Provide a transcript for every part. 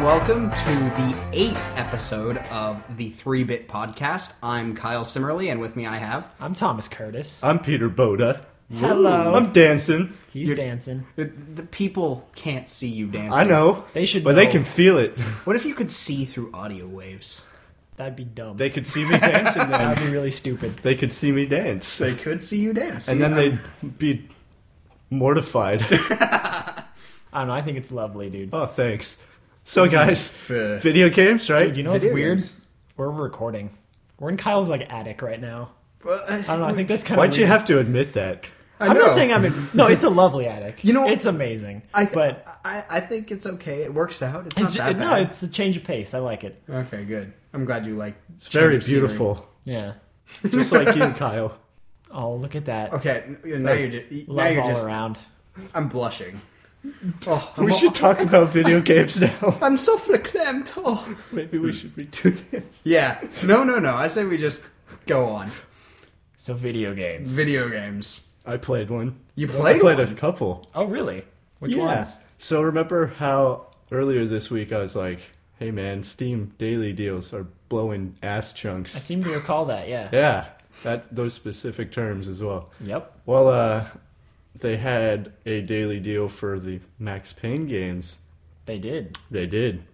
welcome to the 8th episode of the 3-Bit Podcast. I'm Kyle Simmerly, and with me I have... I'm Thomas Curtis. I'm Peter Boda. Hello. I'm dancing. He's dancing. The people can't see you dancing. I know. They should But know. they can feel it. What if you could see through audio waves? That'd be dumb. They could see me dancing That'd then. be really stupid. They could see me dance. They could see you dance. And then they'd be mortified. I don't know. I think it's lovely, dude. Oh, thanks. So, guys, video games, right? Dude, you know what's Video weird? games. We're recording. We're in Kyle's attic right now. I don't know. I think that's kind of Why'd you have to admit that? I'm not saying No, it's a lovely attic. You know, it's amazing. I think it's okay. It works out. It's not that bad. No, it's a change of pace. I like it. Okay, good. I'm glad you like. It's very change of scenery. beautiful. Yeah. Just like you, Kyle. Oh, look at that. Okay, now Love you're all just. around. I'm blushing. Oh, We should talk about video games now. I'm so verklemmt. Oh. Maybe we should redo this. Yeah. No. I say we just go on. So video games. Video games. I played one. You played I played one? a couple. Oh, really? Which Yeah. ones? So remember how earlier this week I was like, hey man, Steam daily deals are blowing ass I chunks. seem to recall that, yeah. Yeah, those specific terms as well. Yep. Well, they had a daily deal for the Max Payne games. They did. They did.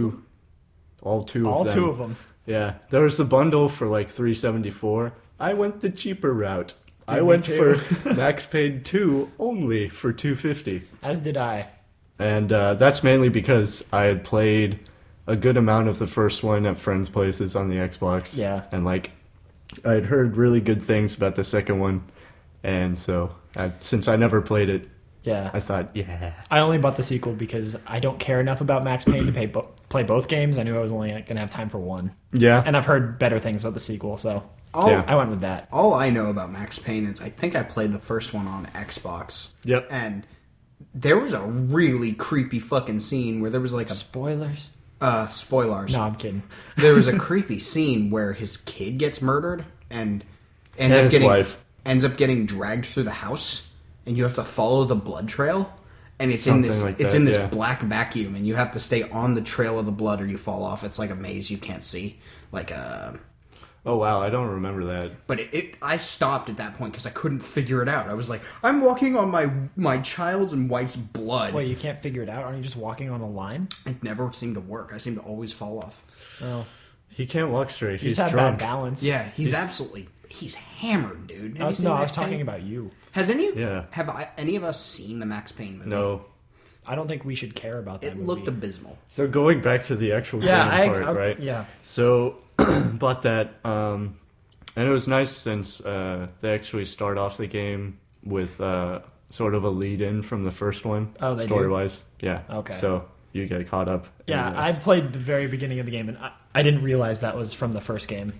All Two All of them. two of them. Yeah, there was the bundle for like $374. I went the cheaper route. Dude, I me went too. for Max Payne 2 only for $250. As did I. And that's mainly because I had played a good amount of the first one at friends' places on the Xbox. Yeah. And, like, I had heard really good things about the second one. And so, since I never played it, Yeah. I thought, yeah. I only bought the sequel because I don't care enough about Max Payne to play both games. I knew I was only going to have time for one. Yeah. And I've heard better things about the sequel, so Yeah. I went with that. All I know about Max Payne is I think I played the first one on Xbox. Yep. And there was a really creepy fucking scene where there was like a Spoilers? spoilers. No, I'm kidding. There was a creepy scene where his kid gets murdered and ends And up his getting wife. ends up getting dragged through the house, and you have to follow the blood trail. And it's in Something like it's that, in this yeah. black vacuum, and you have to stay on the trail of the blood, or you fall off. It's like a maze you can't see, like a. Oh, wow, I don't remember that. But I stopped at that point because I couldn't figure it out. I was like, I'm walking on my child's and wife's blood. Wait, you can't figure it out? Aren't you just walking on a line? It never seemed to work. I seemed to always fall off. Oh. He can't walk straight. You He's just have drunk. bad balance. Yeah, he's hammered, dude. Have I you was, seen no, I Max was talking Payne? about you. Has any Yeah. any of us seen the Max Payne movie? No. I don't think we should care about that It movie. looked abysmal. So going back to the actual Yeah, game part, right? Yeah. So, bought that, and it was nice since they actually start off the game with sort of a lead-in from the first one, Oh, they do? story-wise. Yeah. Okay. So you get caught up. Yeah, in I this. played the very beginning of the game, and I didn't realize that was from the first game.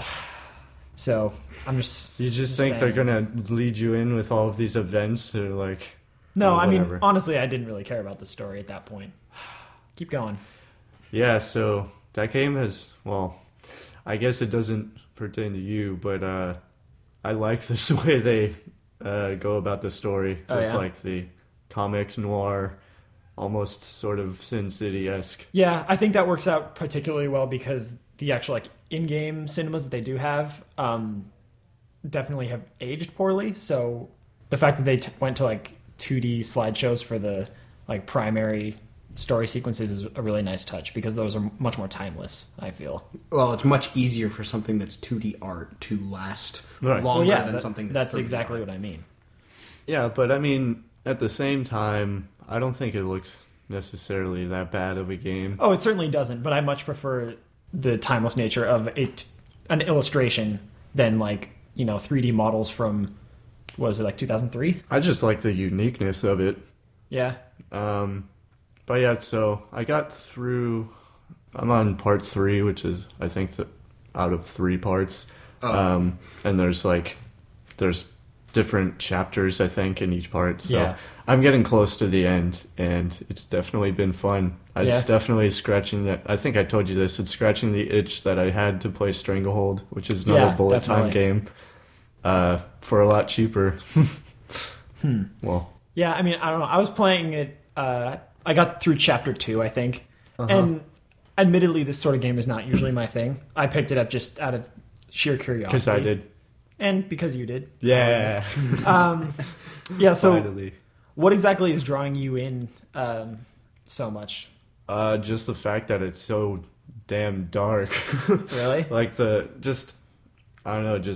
So, I'm just... You just think saying. they're gonna lead you in with all of these events, or like? No, or I mean, whatever. honestly, I didn't really care about the story at that point. Keep going. Yeah. So that game has, well, I guess it doesn't pertain to you, but I like this way they go about the story Oh, with yeah? like the comic noir, almost sort of Sin City-esque. Yeah, I think that works out particularly well because the actual like in-game cinemas that they do have definitely have aged poorly. So the fact that they went to like 2D slideshows for the like primary story sequences is a really nice touch because those are much more timeless, I feel. Well, it's much easier for something that's 2D art to last Right. longer Well, yeah, than something that's 3D exactly art. what I mean. Yeah, but I mean, at the same time, I don't think it looks necessarily that bad of a game. Oh, it certainly doesn't, but I much prefer the timeless nature of an illustration than like, 3D models from, what was it, like 2003? I just like the uniqueness of it. Yeah. But yeah, so I got through. I'm on part 3, which is I think out of 3 parts. And there's different chapters I think in each part. So Yeah. I'm getting close to the end, and it's definitely been fun. It's definitely scratching that. I think I told you this. It's scratching the itch that I had to play Stranglehold, which is another Yeah, bullet time definitely. game, for a lot cheaper. Well, Yeah, I mean, I don't know. I was playing it. I got through chapter 2, I think, And admittedly, this sort of game is not usually my thing. I picked it up just out of sheer curiosity. Because I did. And because you did. Yeah. Yeah, so Finally. what exactly is drawing you in so much? Just the fact that it's so damn dark. Really? Like I don't know,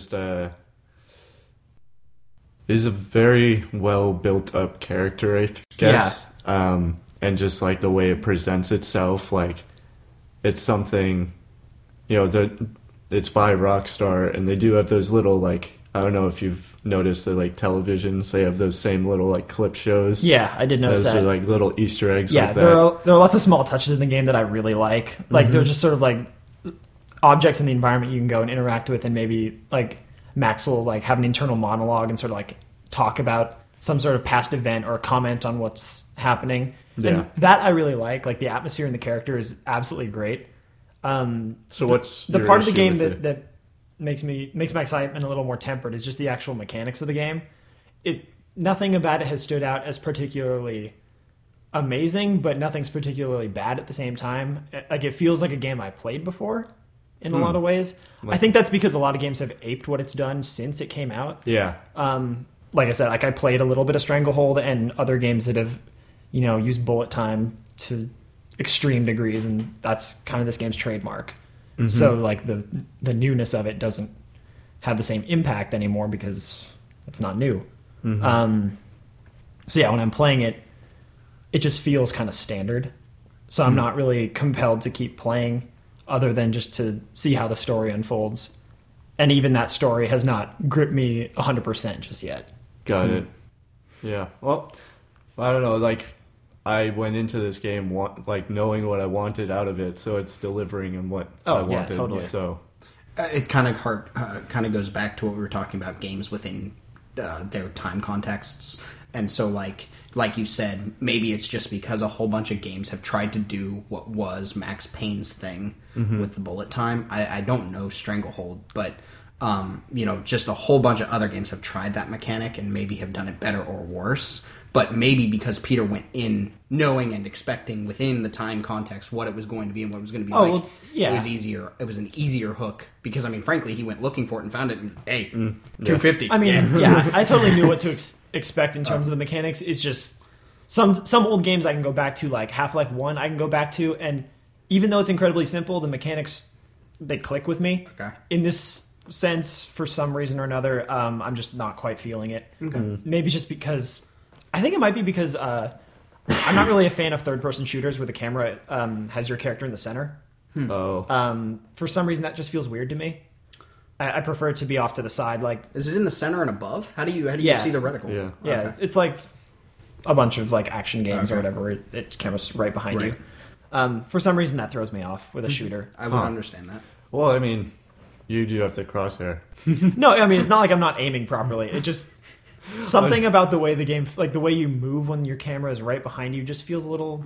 is a very well built up character, I guess. Yeah. And just like the way it presents itself, like it's something, it's by Rockstar, and they do have those little, like, I don't know if you've noticed that, like, televisions, they have those same little, like, clip shows. Yeah, I did notice those that. are, like, little Easter eggs like that. There are lots of small touches in the game that I really like. Like, they're just sort of, like, objects in the environment you can go and interact with, and maybe, like, Max will, like, have an internal monologue and sort of, like, talk about some sort of past event or comment on what's happening. Yeah. And that I really like. Like, the atmosphere and the character is absolutely great. So what's the your part of the issue game with that makes my excitement a little more tempered is just the actual mechanics of the game. Nothing about it has stood out as particularly amazing, but nothing's particularly bad at the same time. Like, it feels like a game I played before in a lot of ways. I think that's because a lot of games have aped what it's done since it came out. Yeah. Like I said, like, I played a little bit of Stranglehold and other games that have, used bullet time to extreme degrees, and that's kind of this game's trademark. So, like, the newness of it doesn't have the same impact anymore because it's not new. So yeah, when I'm playing it, it just feels kind of standard. So I'm not really compelled to keep playing other than just to see how the story unfolds. And even that story has not gripped me 100% just yet. Got it. Yeah. Well, I don't know, like, I went into this game knowing what I wanted out of it, so it's delivering on what I wanted. Totally. So it kind of goes back to what we were talking about, games within their time contexts. And so, like you said, maybe it's just because a whole bunch of games have tried to do what was Max Payne's thing with the bullet time. I don't know Stranglehold, but just a whole bunch of other games have tried that mechanic and maybe have done it better or worse. But maybe because Peter went in knowing and expecting within the time context what it was going to be and what it was going to be well, yeah. it was easier. It was an easier hook because, I mean, frankly, he went looking for it and found it. And hey, $250. I mean, yeah, I totally knew what to expect in terms of the mechanics. It's just some old games I can go back to, like Half-Life 1 I can go back to, and even though it's incredibly simple, the mechanics, they click with me. Okay. In this sense, for some reason or another, I'm just not quite feeling it. Okay. Maybe just because... I think it might be because I'm not really a fan of third-person shooters where the camera has your character in the center. Oh. For some reason, that just feels weird to me. I prefer it to be off to the side. Like, is it in the center and above? How do you see the reticle? Yeah, okay. It's like a bunch of like action games or whatever. Where it camera's right behind you. For some reason, that throws me off with a shooter. I would understand that. Well, I mean, you do have the crosshair. No, I mean, it's not like I'm not aiming properly. It just... Something about the way the game, like the way you move when your camera is right behind you, just feels a little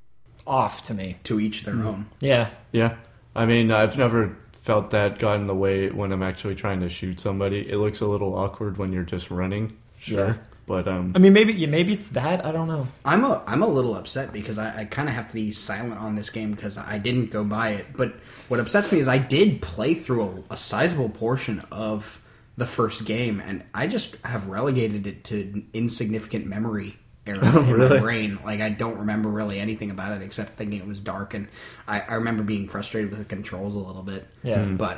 off to me. To each their own. Yeah. Yeah. I mean, I've never felt that got in the way when I'm actually trying to shoot somebody. It looks a little awkward when you're just running. Sure. Yeah. But I mean, maybe it's that. I don't know. I'm a little upset because I kind of have to be silent on this game because I didn't go buy it. But what upsets me is I did play through a sizable portion of the first game, and I just have relegated it to insignificant memory error in my brain. Like, I don't remember really anything about it except thinking it was dark, and I remember being frustrated with the controls a little bit. Yeah. But,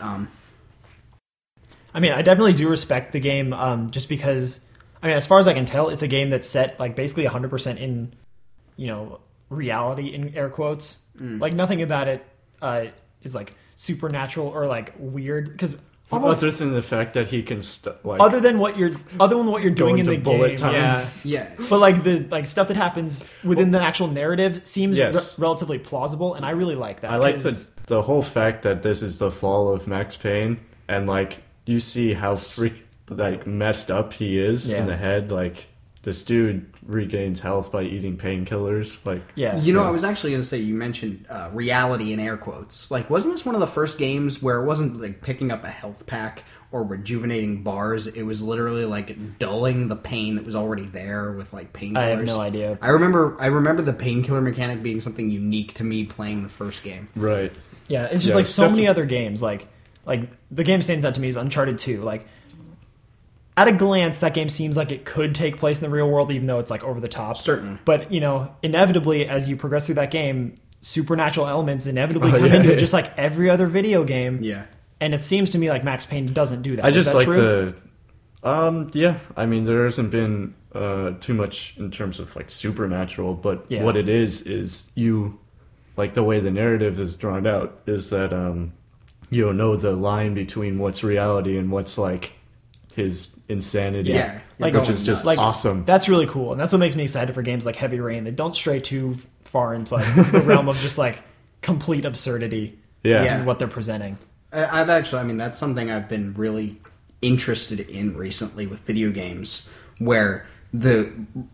I mean, I definitely do respect the game, just because, I mean, as far as I can tell, it's a game that's set, like, basically 100% in, reality, in air quotes. Like, nothing about it is, like, supernatural or, like, weird, because... Other than the fact that he can, other than what you're doing in the game, time. Yeah. But like the stuff that happens within the actual narrative seems relatively plausible, and I really like that. I like the whole fact that this is the fall of Max Payne, and like you see how messed up he is in the head. Like this dude regains health by eating painkillers. Like, Yeah. You know, I was actually going to say, you mentioned reality in air quotes. Like, wasn't this one of the first games where it wasn't like picking up a health pack or rejuvenating bars? It was literally like dulling the pain that was already there with like painkillers. I have no idea. I remember the painkiller mechanic being something unique to me playing the first game. right. Yeah, it's just Yeah, like it's so many definitely- other games. Like the game stands out to me is Uncharted 2. Like, at a glance, that game seems like it could take place in the real world, even though it's like over the top. Certain. But, you know, inevitably, as you progress through that game, supernatural elements inevitably Oh, come yeah, into yeah. it, just like every other video game. Yeah. And it seems to me like Max Payne doesn't do that. I Is just that like true? yeah. I mean, there hasn't been too much in terms of like supernatural, but Yeah. what it is you like the way the narrative is drawn out is that you don't know the line between what's reality and what's like his insanity. Yeah. Like, which is just like, awesome. That's really cool, and that's what makes me excited for games like Heavy Rain. They don't stray too far into like the realm of just like complete absurdity Yeah. Yeah. in what they're presenting. I've actually, I mean, that's something I've been really interested in recently with video games, where the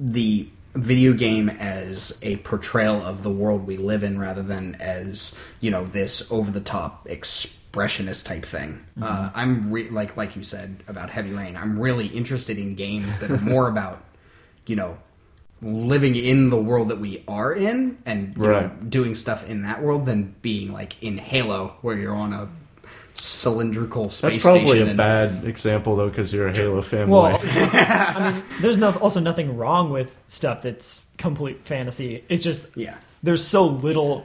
video game as a portrayal of the world we live in rather than as, you know, this over-the-top expressionist type thing. I'm like you said about Heavy Rain, I'm really interested in games that are more about, you know, living in the world that we are in and you know, Right. doing stuff in that world than being like in Halo where you're on a cylindrical space That's probably station. a bad example though, because you're a Halo fanboy. Well, I mean, there's also nothing wrong with stuff that's complete fantasy. It's just Yeah. there's so little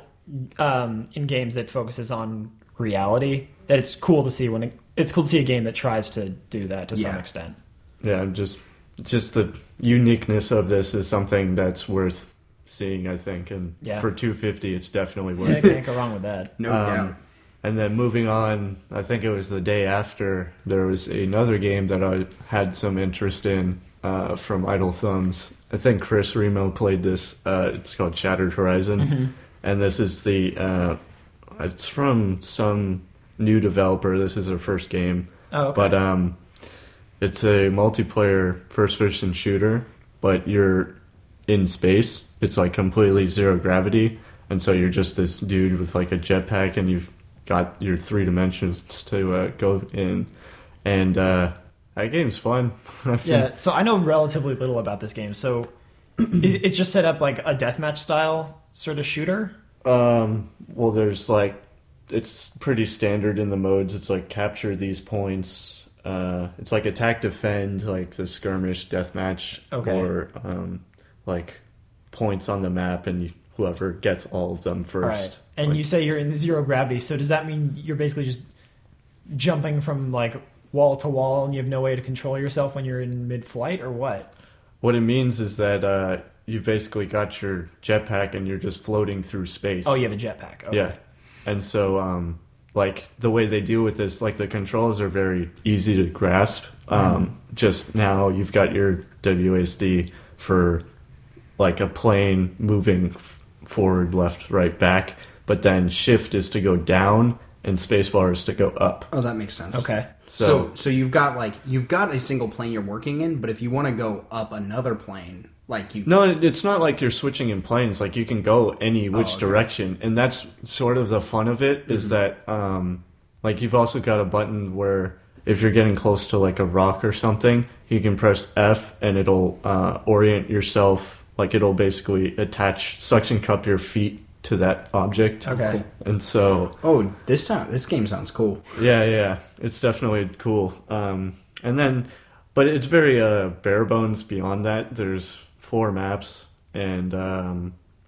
in games that focuses on reality that it's cool to see it's cool to see a game that tries to do that to some Yeah. extent. Yeah, just the uniqueness of this is something that's worth seeing, I think. And Yeah. for $250, it's definitely Yeah, worth it. can't go wrong with that. No doubt. And then moving on, I think it was the day after, there was another game that I had some interest in from Idle Thumbs. I think Chris Remo played this. It's called Shattered Horizon. And this is it's from some new developer. This is their first game. Oh, okay. But it's a multiplayer first-person shooter, but you're in space. It's like completely zero gravity, and so you're just this dude with like a jetpack, and you've got your 3 dimensions to go in. And that game's fun. Yeah, so I know relatively little about this game. So it's just set up like a deathmatch style sort of shooter. Well, there's like, it's pretty standard in the modes. It's like capture these points. It's like attack, defend, like the skirmish, deathmatch, Okay. or like points on the map, and whoever gets all of them first. All right. And Like, you say you're in zero gravity, so does that mean you're basically just jumping from like wall to wall and you have no way to control yourself when you're in mid-flight, or what? what it means is that you've basically got your jetpack and you're just floating through space. Oh, you have a jetpack. Okay. Yeah. And so, like, the way they deal with this, like, the controls are very easy to grasp. Just now, you've got your WASD for, like, a plane moving forward, left, right, back. But then shift is to go down, and spacebar is to go up. Oh, that makes sense. Okay. So you've got a single plane you're working in, but if you want to go up another plane, like you No, it's not like you're switching in planes. Like, you can go any which okay. direction. And that's sort of the fun of it, is that, like, you've also got a button where if you're getting close to, like, a rock or something, you can press F and it'll orient yourself. Like, it'll basically suction cup your feet to that object. Okay. Cool. And so, this game sounds cool. yeah, it's definitely cool. And then, but it's very bare bones beyond that. There's 4 maps and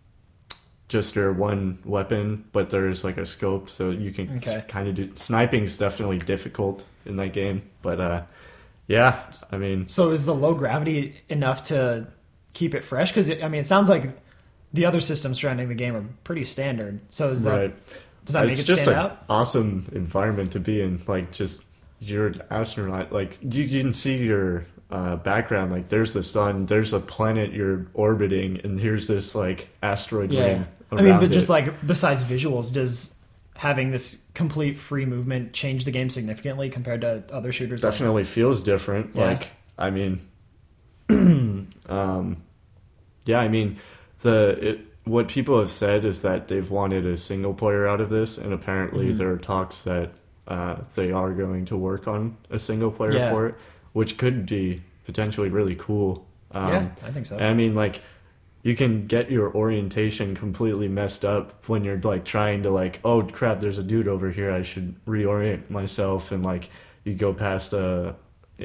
just your one weapon, but there's like a scope, so you can Okay. kind of do sniping. Is definitely difficult in that game, but yeah, I mean, So is the low gravity enough to keep it fresh? Because it sounds like the other systems surrounding the game are pretty standard. So is that right. does that make It's it just stand an out? awesome environment to be in. Like, just you're an astronaut. Like, you can see your background. Like, there's the sun, there's a planet you're orbiting, and here's this like asteroid Yeah. ring. I mean, around but just it. like besides visuals, does having this complete free movement change the game significantly compared to other shooters? Definitely feels different. Yeah. Like, I mean, Yeah, I mean, what people have said is that they've wanted a single player out of this, and apparently there are talks that they are going to work on a single player for it, which could be potentially really cool. Yeah, I think so. And I mean, like, you can get your orientation completely messed up when you're like trying to like, oh crap, there's a dude over here, I should reorient myself, and like you go past a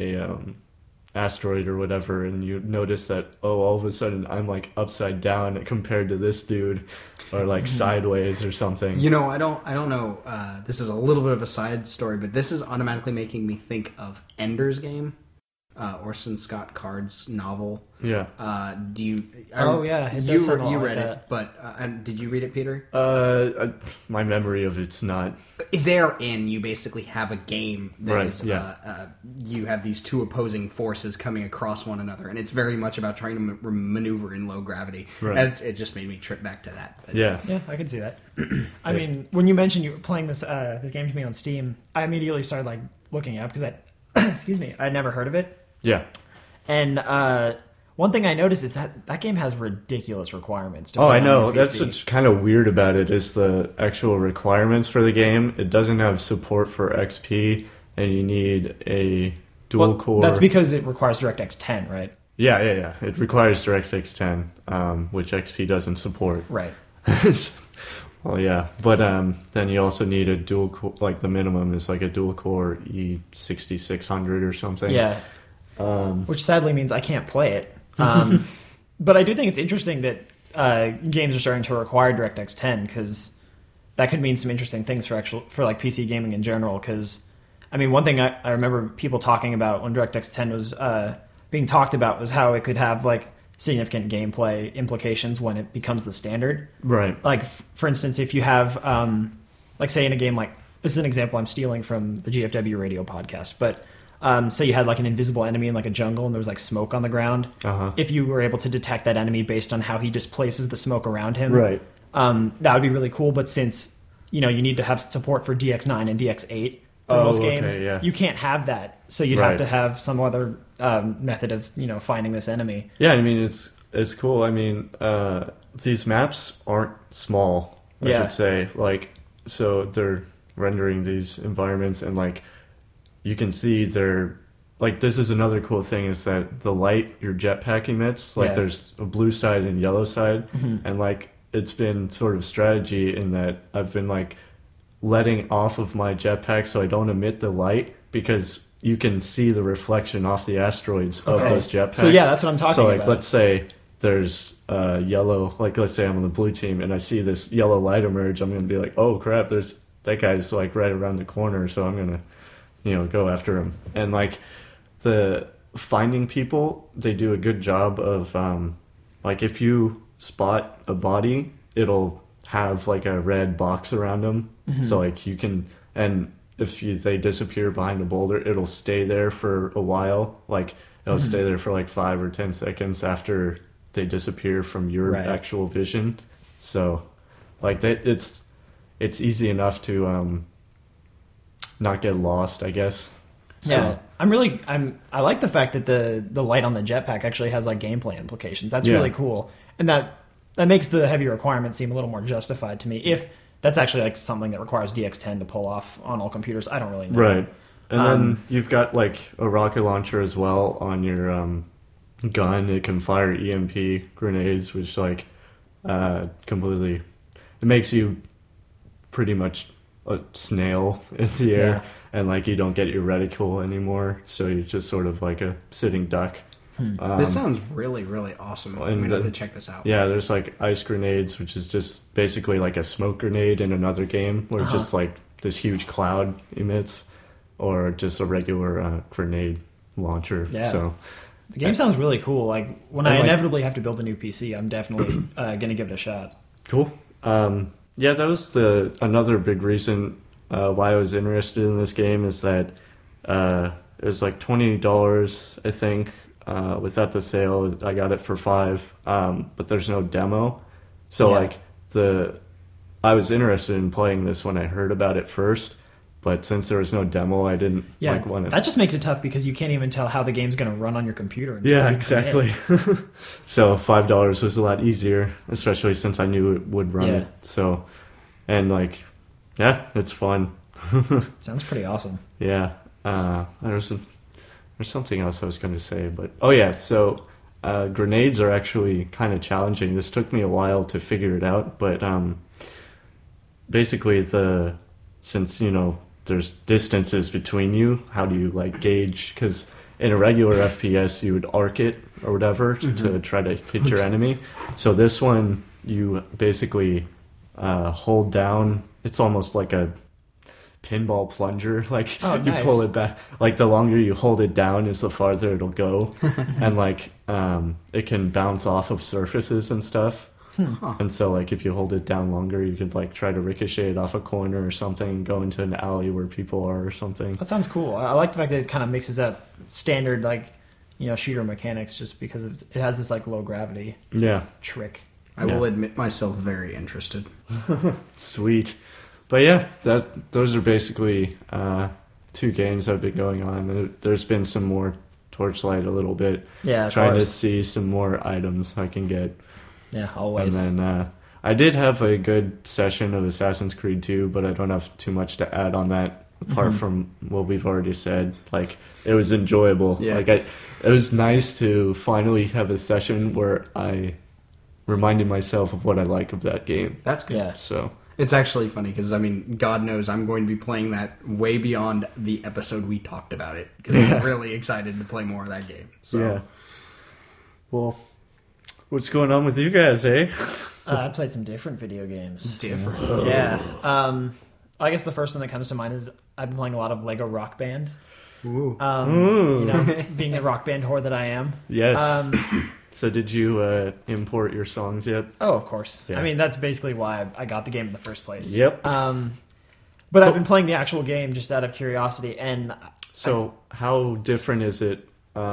asteroid or whatever, and you notice that, oh, all of a sudden I'm like upside down compared to this dude, or like sideways or something. You know, I don't know. This is a little bit of a side story, but this is automatically making me think of Ender's Game, Orson Scott Card's novel. Yeah. Do you? It does sound a lot you like read that. it, but and did you read it, Peter? My memory of it's not. Therein, you basically have a game that Right, is, yeah. You have these two opposing forces coming across one another, and it's very much about trying to maneuver in low gravity. Right. And it just made me trip back to that. But, Yeah. Yeah, I can see that. I mean, when you mentioned you were playing this game to me on Steam, I immediately started like looking it up because excuse me, I'd never heard of it. Yeah. And one thing I noticed is that game has ridiculous requirements. Oh, play I on know. your That's PC. what's kind of weird about it is the actual requirements for the game. It doesn't have support for XP, and you need a dual core. That's because it requires DirectX 10, right? Yeah. It requires DirectX 10, which XP doesn't support. Right. Well, yeah, but then you also need a dual core. Like the minimum is like a dual core E6600 or something. Yeah. Which sadly means I can't play it. But I do think it's interesting that games are starting to require DirectX 10 because that could mean some interesting things for like PC gaming in general. Because I mean, one thing I remember people talking about when DirectX 10 was being talked about was how it could have like significant gameplay implications when it becomes the standard. Right. Like for instance, if you have like say in a game like this is an example I'm stealing from the GFW radio podcast, but say you had like an invisible enemy in like a jungle and there was like smoke on the ground. Uh-huh. If you were able to detect that enemy based on how he displaces the smoke around him, Right. That would be really cool. But since you need to have support for DX9 and DX8 for Oh, most okay, games, yeah. you can't have that. So you'd Right. have to have some other method of finding this enemy. Yeah, I mean it's cool. I mean these maps aren't small. I Yeah. should say, like, so they're rendering these environments, and like you can see they're like, this is another cool thing is that the light your jetpack emits, like Yeah. there's a blue side and yellow side, and like it's been sort of strategy in that I've been like letting off of my jetpack so I don't emit the light because you can see the reflection off the asteroids of Okay. those jetpacks. So yeah, that's what I'm talking So like, about. let's say there's yellow, like let's say I'm on the blue team and I see this yellow light emerge, I'm gonna be like, oh crap, there's that guy's like right around the corner, so I'm gonna go after him. And like the finding people, they do a good job of like if you spot a body, it'll have like a red box around them, so like you can, and if they disappear behind a boulder, it'll stay there for a while, like it'll stay there for like 5 or 10 seconds after they disappear from your Right. actual vision. So like that, it's easy enough to not get lost, I guess. Yeah, I like the fact that the light on the jetpack actually has like gameplay implications. That's Yeah. really cool, and that makes the heavy requirement seem a little more justified to me. If that's actually like something that requires DX10 to pull off on all computers, I don't really know. Right. And then you've got like a rocket launcher as well on your gun. It can fire EMP grenades, which like completely, it makes you pretty much a snail in the air, Yeah. and like you don't get your reticle anymore, so you're just sort of like a sitting duck. This sounds really, really awesome. I'm and going to have the- to check this out. Yeah, there's like ice grenades, which is just basically like a smoke grenade in another game where just like this huge cloud emits, or just a regular grenade launcher. Yeah. So The game sounds really cool. Like when And, I like- inevitably have to build a new PC, I'm definitely going to give it a shot. cool. Yeah, that was another big reason why I was interested in this game is that it was like $20, I think. Without the sale, I got it for $5, but there's no demo. So Yeah. like I was interested in playing this when I heard about it first, But since there was no demo, I didn't want to. That just makes it tough because you can't even tell how the game's going to run on your computer. Yeah, exactly. So $5 was a lot easier, especially since I knew it would run it. So, and it's fun. Sounds pretty awesome. Yeah. There's something else I was going to say, but so grenades are actually kind of challenging. This took me a while to figure it out, but basically since there's distances between you, how do you gauge? Because in a regular FPS you would arc it or whatever to try to hit your enemy. So this one you basically hold down. It's almost like a pinball plunger, you pull it back, the longer you hold it down is the farther it'll go. And it can bounce off of surfaces and stuff. And so if you hold it down longer, you could try to ricochet it off a corner or something and go into an alley where people are or something. That sounds cool. I like the fact that it kind of mixes up standard shooter mechanics just because it has this low gravity trick. I will admit myself very interested. Sweet. But those are basically 2 games that have been going on. There's been some more Torchlight a little bit. Yeah, trying to see some more items I can get. Yeah, always. And then I did have a good session of Assassin's Creed 2, but I don't have too much to add on that apart from what we've already said. It was enjoyable. Yeah. It was nice to finally have a session where I reminded myself of what I like of that game. That's good. Yeah. So it's actually funny because, God knows I'm going to be playing that way beyond the episode we talked about it. Because I'm really excited to play more of that game. So. Yeah. Well, what's going on with you guys, eh? I played some different video games. Different? Yeah. I guess the first one that comes to mind is I've been playing a lot of Lego Rock Band. Ooh. Being the Rock Band whore that I am. Yes. So did you import your songs yet? Oh, of course. Yeah. That's basically why I got the game in the first place. Yep. But I've been playing the actual game just out of curiosity. And so how different is it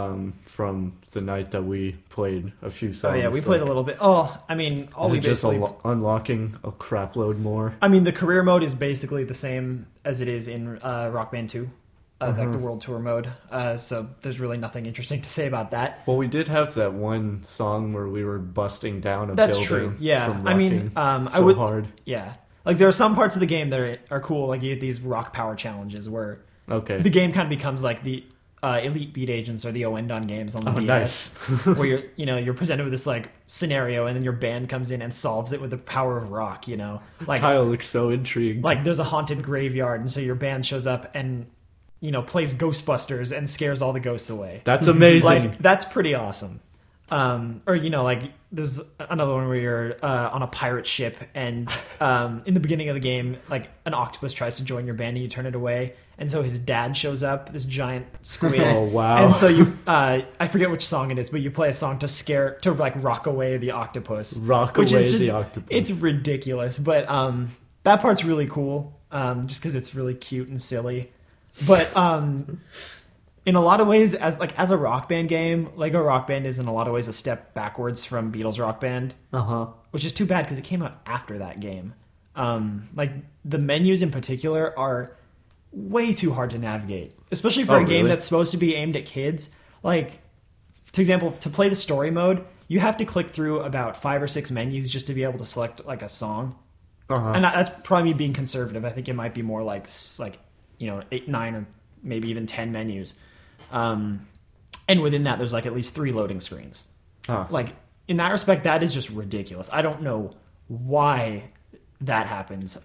from the night that we played a few songs? Oh, yeah, we played a little bit. Is it just unlocking a crap load more? The career mode is basically the same as it is in Rock Band 2. The World Tour mode. So there's really nothing interesting to say about that. Well, we did have that one song where we were busting down a That's building. True. Yeah. From rocking hard. Yeah. There are some parts of the game that are cool. You get these rock power challenges where the game kind of becomes the Elite Beat Agents or the Oendon games on the DS. Nice. Where you're presented with this scenario and then your band comes in and solves it with the power of rock. Kyle looks so intrigued. There's a haunted graveyard and so your band shows up and plays Ghostbusters and scares all the ghosts away. That's amazing. That's pretty awesome. There's another one where you're on a pirate ship and in the beginning of the game, an octopus tries to join your band and you turn it away. And so his dad shows up, this giant squid. Oh, wow. And so you, I forget which song it is, but you play a song to rock away the octopus. The octopus. It's ridiculous, but that part's really cool just because it's really cute and silly. But in a lot of ways, as a Rock Band game, Lego Rock Band is in a lot of ways a step backwards from Beatles Rock Band. Which is too bad because it came out after that game. The menus in particular are way too hard to navigate, especially for a game that's supposed to be aimed at kids. For example, to play the story mode, you have to click through about 5 or 6 menus just to be able to select a song. And that's probably me being conservative. I think it might be more 8, 9, or maybe even 10 menus. And within that, there's at least 3 loading screens. In that respect, that is just ridiculous. I don't know why that happens.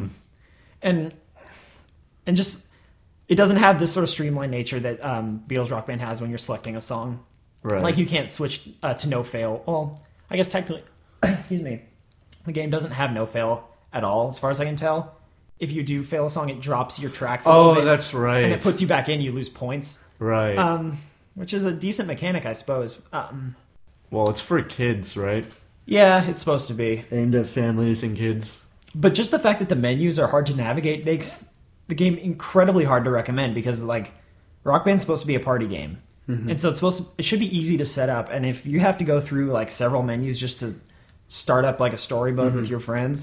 And just, it doesn't have this sort of streamlined nature that Beatles Rock Band has when you're selecting a song. Right. You can't switch to no fail. Well, I guess technically, excuse me, the game doesn't have no fail at all, as far as I can tell. If you do fail a song, it drops your track for a little bit. That's right. And it puts you back in, you lose points. Right. Which is a decent mechanic, I suppose. Well, it's for kids, right? Yeah, it's supposed to be. Aimed at families and kids. But just the fact that the menus are hard to navigate makes the game incredibly hard to recommend because, Rock Band's supposed to be a party game. And so it should be easy to set up. And if you have to go through, several menus just to start up, a story mode with your friends,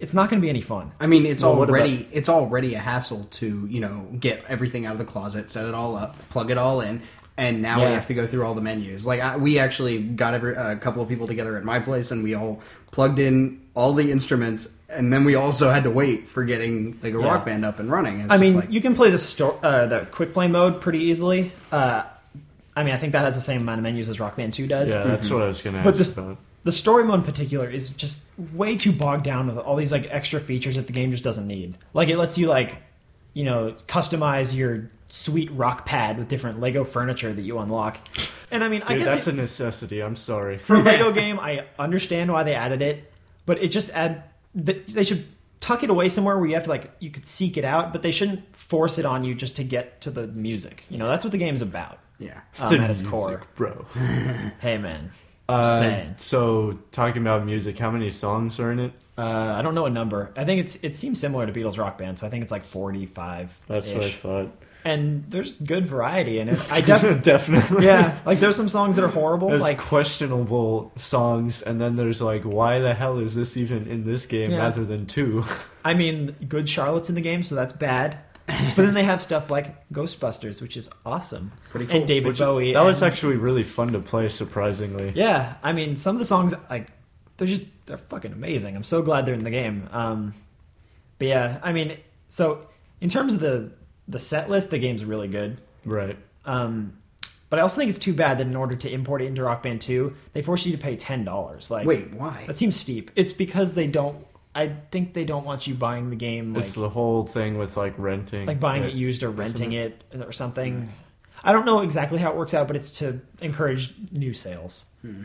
it's not going to be any fun. I mean, it's already a hassle to, get everything out of the closet, set it all up, plug it all in, and now we have to go through all the menus. Like, we actually got a couple of people together at my place, and we all plugged in all the instruments, and then we also had to wait for getting like a Rock Band up and running. You can play the quick play mode pretty easily. I think that has the same amount of menus as Rock Band 2 does. Yeah, that's what I was going to ask about. The story mode in particular is just way too bogged down with all these like extra features that the game just doesn't need. Like it lets you customize your sweet rock pad with different Lego furniture that you unlock. And I guess that's a necessity. I'm sorry. For a Lego game, I understand why they added it, but it just they should tuck it away somewhere where you have to you could seek it out, but they shouldn't force it on you just to get to the music. That's what the game's about. Yeah, at its core, bro. Hey man. So talking about music, how many songs are in it? I don't know a number. I think it seems similar to Beatles Rock Band, so I think it's like 45. That's what I thought. And there's good variety in it. I definitely. Yeah, there's some songs that are horrible. There's questionable songs, and then there's why the hell is this even in this game rather than 2? Good Charlotte's in the game, so that's bad. But then they have stuff like Ghostbusters, which is awesome. Pretty cool. And David Bowie. That was actually really fun to play, surprisingly. Yeah, some of the songs, they're fucking amazing. I'm so glad they're in the game. But yeah, so in terms of the set list, the game's really good. Right. But I also think it's too bad that in order to import it into Rock Band 2, they force you to pay $10. Wait, why? That seems steep. It's because I think they don't want you buying the game. It's the whole thing with renting, buying it used or renting it or something. I don't know exactly how it works out, but it's to encourage new sales.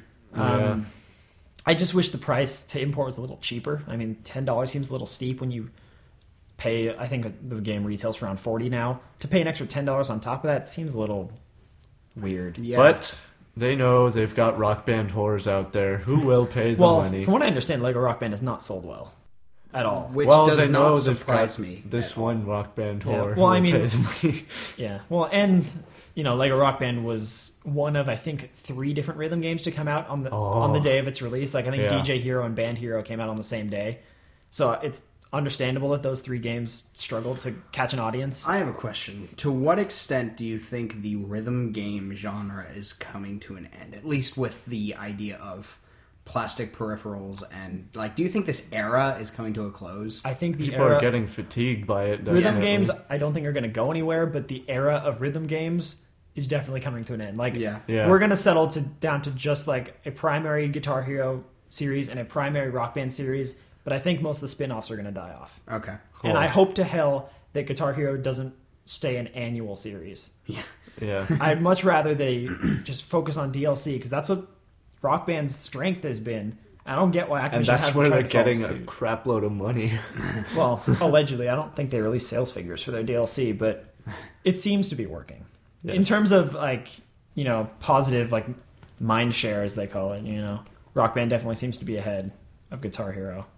I just wish the price to import was a little cheaper. $10 seems a little steep when you pay. I think the game retails for around $40 now. To pay an extra $10 on top of that seems a little weird. Yeah. But they know they've got Rock Band whores out there who will pay the money. From what I understand, Lego Rock Band has not sold well at all. Which does not surprise me. This one Rock Band whore. Well, pay the money. Yeah. Well, and Lego Rock Band was one of 3 different rhythm games to come out on the day of its release. I think DJ Hero and Band Hero came out on the same day, so it's understandable that those 3 games struggled to catch an audience. I have a question. To what extent do you think the rhythm game genre is coming to an end? At least with the idea of plastic peripherals and do you think this era is coming to a close? I think people are getting fatigued by it. Definitely. Rhythm games, I don't think are going to go anywhere, but the era of rhythm games is definitely coming to an end. We're going to settle down to just a primary Guitar Hero series and a primary Rock Band series. But I think most of the spin-offs are going to die off. Okay. Cool. And I hope to hell that Guitar Hero doesn't stay an annual series. Yeah. I'd much rather they just focus on DLC, because that's what Rock Band's strength has been. I don't get why Activision and that's where they're getting a crap load of money. Well, allegedly. I don't think they release sales figures for their DLC, but it seems to be working. Yes. In terms of, positive, mind share, as they call it, Rock Band definitely seems to be ahead of Guitar Hero.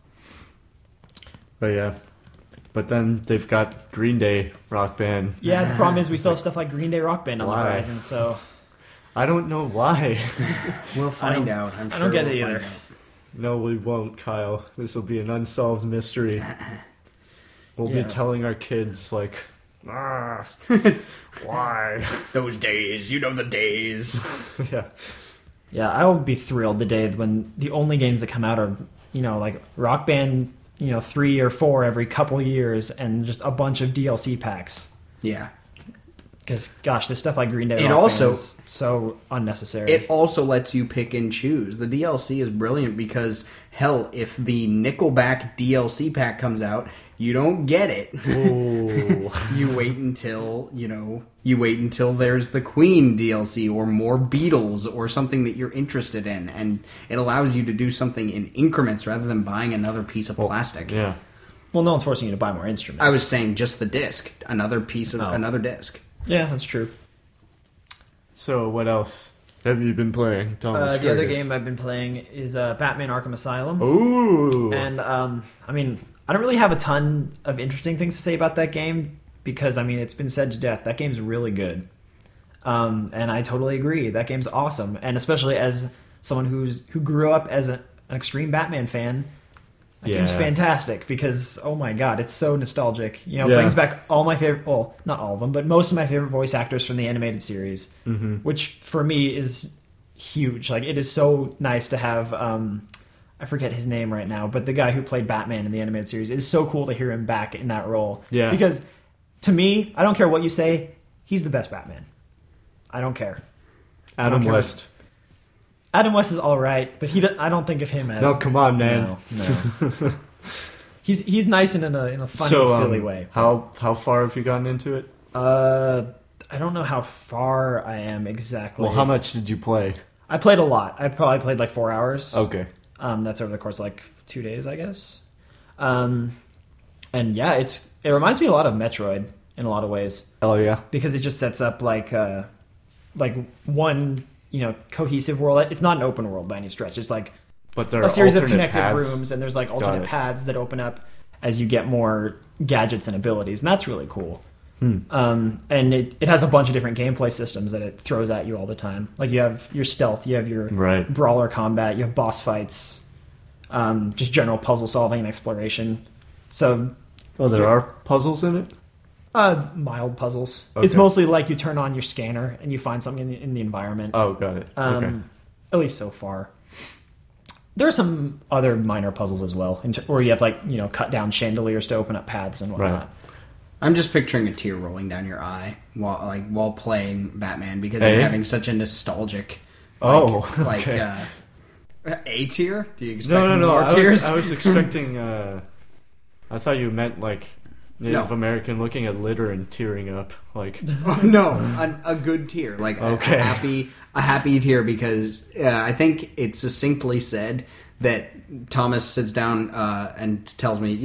But then they've got Green Day Rock Band. Yeah, the problem is we still have stuff like Green Day Rock Band on the horizon, so... I don't know why. We'll find out. I'm sure I don't get it either. No, we won't, Kyle. This will be an unsolved mystery. We'll be telling our kids, why? Those days, the days. Yeah. Yeah, I will be thrilled the day when the only games that come out are, Rock Band... 3 or 4 every couple years, and just a bunch of DLC packs. Yeah. Because, gosh, this stuff like Green Day Rock Band is so unnecessary. It also lets you pick and choose. The DLC is brilliant because, hell, if the Nickelback DLC pack comes out, you don't get it. You wait until, there's the Queen DLC or more Beatles or something that you're interested in. And it allows you to do something in increments rather than buying another piece of plastic. Yeah. Well, no one's forcing you to buy more instruments. I was saying just the disc. Another piece of another disc. Yeah, that's true. So, what else have you been playing, Thomas? The other game I've been playing is Batman Arkham Asylum. Ooh! And, I don't really have a ton of interesting things to say about that game because, it's been said to death. That game's really good. And I totally agree. That game's awesome. And especially as someone who grew up as an extreme Batman fan, That game's fantastic because, oh my god, it's so nostalgic. You know, it Yeah. brings back all my favorite, well, not all of them, but most of my favorite voice actors from the animated series, which for me is huge. Like, it is so nice to have, I forget his name right now, but the guy who played Batman in the animated series, it is so cool to hear him back in that role. Yeah. Because, to me, I don't care what you say, he's the best Batman. I don't care. Adam care. West. Adam West is all right, but I don't think of him as... No, come on, man. No. he's nice and in a funny, silly way. How far have you gotten into it? I don't know how far I am exactly. Well, how much did you play? I played a lot. I probably played like 4 hours. Okay. That's over the course of like 2 days, I guess. And yeah, it reminds me a lot of Metroid in a lot of ways. Oh yeah. Because it just sets up like one, cohesive world. It's not an open world by any stretch. It's like But there a are series of alternate connected paths. rooms, and there's like alternate it. paths that open up as you get more gadgets and abilities, and that's really cool. And it has a bunch of different gameplay systems that it throws at you all the time. Like you have your stealth, you have your Right. brawler combat, you have boss fights, just general puzzle solving and exploration. So Oh, there are puzzles in it? mild puzzles. Okay. It's mostly like you turn on your scanner and you find something in the environment. Oh, got it. Okay. At least so far. There are some other minor puzzles as well, where you have to cut down chandeliers to open up paths and whatnot. Right. I'm just picturing a tear rolling down your eye while playing Batman because you're having such a nostalgic. Okay. A tier? Do you expect No. more tears? I was expecting. I thought you meant like Native American looking at litter and tearing up. Like Oh, no, a good tier, like Okay. a happy tier, because I think it succinctly said that Thomas sits down and tells me,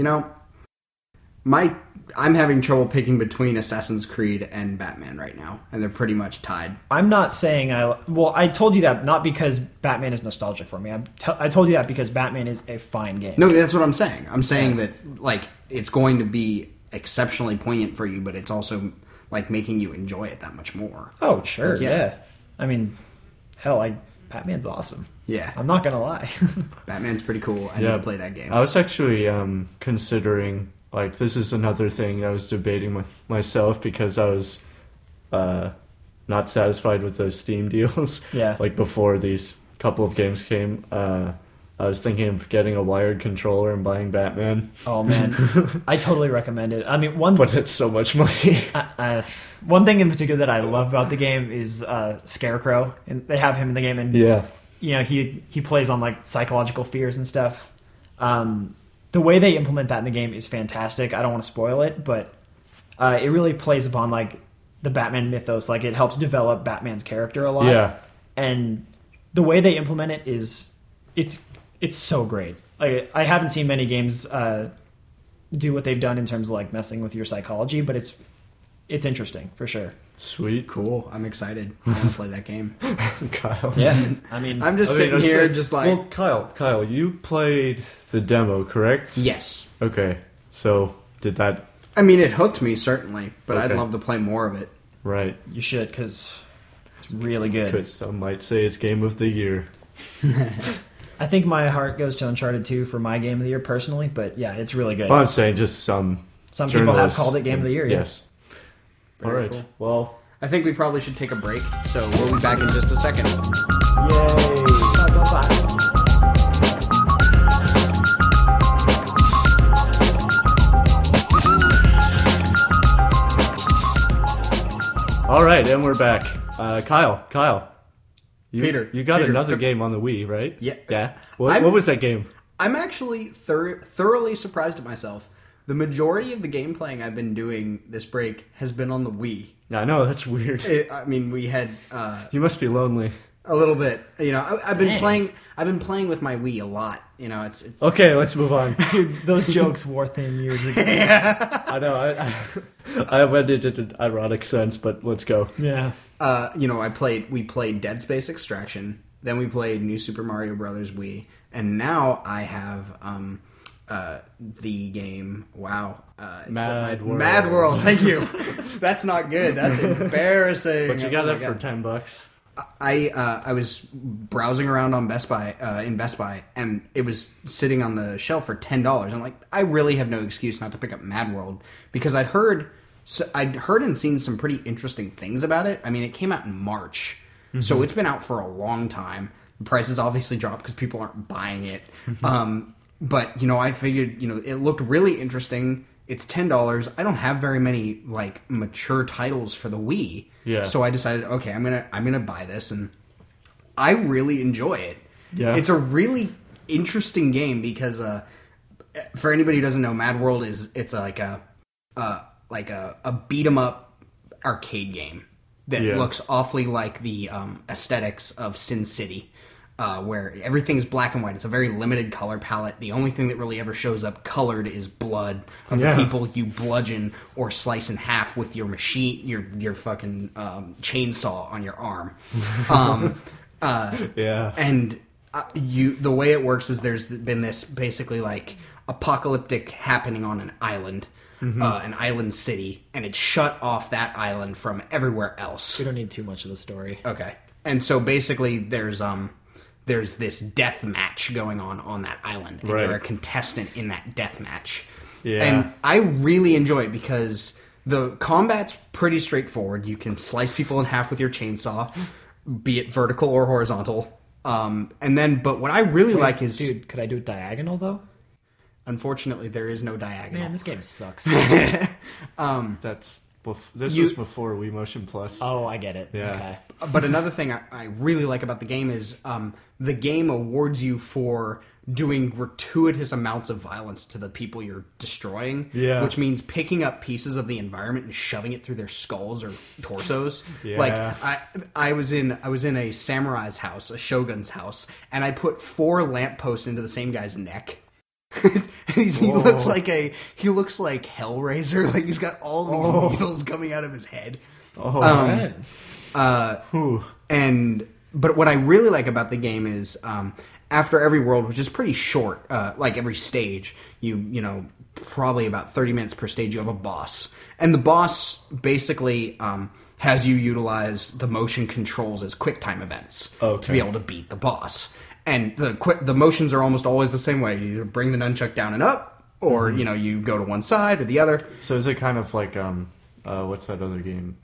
I'm having trouble picking between Assassin's Creed and Batman right now, and they're pretty much tied. I'm not saying I told you that not because Batman is nostalgic for me. I told you that because Batman is a fine game. No, that's what I'm saying. I'm saying that it's going to be exceptionally poignant for you, but it's also making you enjoy it that much more. Oh, sure, Yeah. yeah. I mean, hell, Batman's awesome. Yeah, I'm not gonna lie. Batman's pretty cool. I need to play that game. I was actually considering, this is another thing I was debating with myself because I was not satisfied with the Steam deals. Yeah. Before these couple of games came, I was thinking of getting a wired controller and buying Batman. Oh man, I totally recommend it. I mean, But it's so much money. one thing in particular that I love about the game is Scarecrow, and they have him in the game, and Yeah. he plays on psychological fears and stuff. The way they implement that in the game is fantastic. I don't want to spoil it, but it really plays upon the Batman mythos. It helps develop Batman's character a lot. Yeah. And the way they implement it is it's so great. I haven't seen many games do what they've done in terms of messing with your psychology, but it's interesting for sure. Sweet. Cool. I'm excited. I want to play that game. Kyle. Yeah, I mean, I'm just sitting here just Well, Kyle, you played the demo, correct? Yes. Okay. So, did that... I mean, it hooked me, certainly, but I'd Okay. love to play more of it. Right. you should, because it's really good. Because some might say it's Game of the Year. I think my heart goes to Uncharted 2 for my game of the year personally, but yeah, it's really good. But I'm saying just some Some people have journalists- call it game of the year. Yeah. Yes. Very All right. cool. Well, I think we probably should take a break, so we'll be back in just a second. Yay! Bye. all right, and we're back. Kyle. Peter, You got Peter, another come- game on the Wii, right? Yeah. Yeah. What I'm- was that game? I'm actually thoroughly surprised at myself. The majority of the game playing I've been doing this break has been on the Wii. Yeah, I know, that's weird. I mean, we had You must be lonely. a little bit. I've been Dang. playing. I've been playing with my Wii a lot. It's Okay, let's move on. Dude, those jokes wore thin years ago. I know, I went into an ironic sense, but let's go. Yeah. we played Dead Space Extraction, then we played New Super Mario Brothers Wii, and now I have the game. Wow, it's Mad World. Mad World. Thank you. That's not good. That's embarrassing. But you got Oh my that for God. $10. I was browsing around on Best Buy in Best Buy, and it was sitting on the shelf for $10. I'm like, I really have no excuse not to pick up Mad World because I'd heard and seen some pretty interesting things about it. I mean, it came out in March, so it's been out for a long time. The prices obviously dropped because people aren't buying it. But I figured it looked really interesting. It's $10. I don't have very many like mature titles for the Wii. Yeah. So I decided, okay, I'm gonna buy this, and I really enjoy it. Yeah. It's a really interesting game because for anybody who doesn't know, Mad World it's like a beat 'em up arcade game that looks awfully like the aesthetics of Sin City. Where everything's black and white. It's a very limited color palette. The only thing that really ever shows up colored is blood of the people you bludgeon or slice in half with your machine, your fucking chainsaw on your arm. And the way it works is there's been this basically like apocalyptic happening on an island. An island city, and it's shut off that island from everywhere else. We don't need too much of the story. Okay. And so basically there's this death match going on that island, and you're a contestant in that death match. Yeah. And I really enjoy it because the combat's pretty straightforward. You can slice people in half with your chainsaw, be it vertical or horizontal. But what I really like is... Dude, could I do it diagonal, though? Unfortunately, there is no diagonal. Man, this game sucks. This was before Wii Motion Plus. Oh, I get it. Yeah. Okay. But another thing I really like about the game is the game awards you for doing gratuitous amounts of violence to the people you're destroying. Yeah. Which means picking up pieces of the environment and shoving it through their skulls or torsos. Yeah. Like I was in a samurai's house, a shogun's house, and I put 4 lampposts into the same guy's neck. He looks like Hellraiser. Like he's got all these needles coming out of his head. But what I really like about the game is after every world, which is pretty short, like every stage, you probably about 30 minutes per stage, you have a boss, and the boss basically has you utilize the motion controls as QuickTime events to be able to beat the boss. And the motions are almost always the same way. You either bring the nunchuck down and up, or you go to one side or the other. So is it kind of like what's that other game?